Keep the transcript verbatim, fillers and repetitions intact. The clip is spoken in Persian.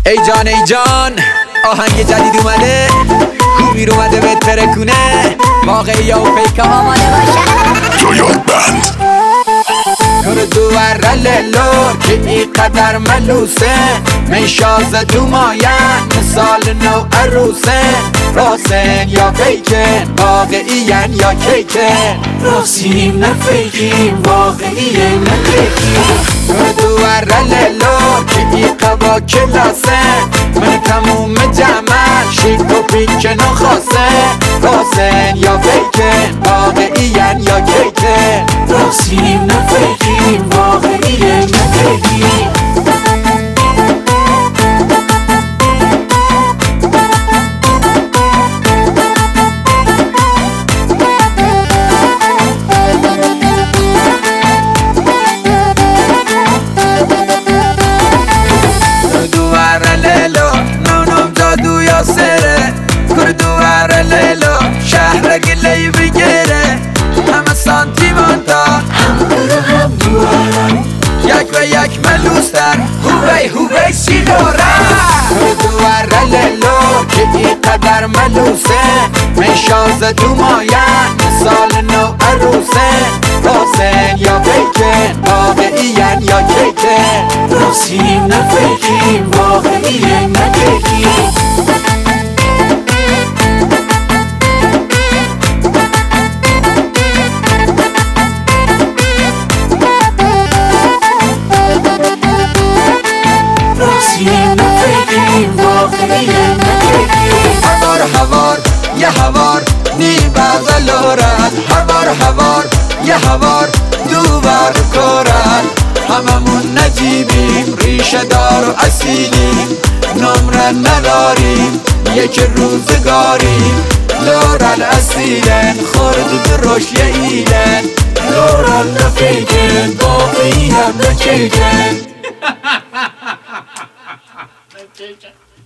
ای جان ای جان آهنگ جدید اومده، کوبیر اومده به ترکونه، واقعی و فیک آماده باشه. جایان بند کردو ور للو که ای قدر ملوسه، میشاز دو ماین مثال نو عروسه، راسن یا فیکن واقعین یا کیکن، راسیم نه فیکیم واقعیم نه کیکیم. کردو ور للو که ای قبا کلاسه، من تموم جمل شیک و پیکن و خاصه، راسن یا فیکن واقعین یا کیکن، راسیم نه فیکیم واقعیم نه کیکیم. کردو ور لیلو شهر گلی بگیره، همه سانتیمانتا هم برو هم دوارن، یک و یک ملوستر هوبی هوبی سیلوره. کردو ور لیلو که ای قدر ملوسه، میشاز دو ماین مثال نو عروسه، راسن یا فیکن واقعین یا کیکن، راسیم نه فیکیم واقعیم نه کیکیم. هوار هوار یه هوار نی بغلورن، هوار هوار یه هوار دو بر کورن، هممون نجیبیم ریشه دار و اصیلیم، نمره نداریم یک روزگاریم، لورل اصیلن خورد دروش یه ایلن، لورل نفیکن واقعی هم نکیکن.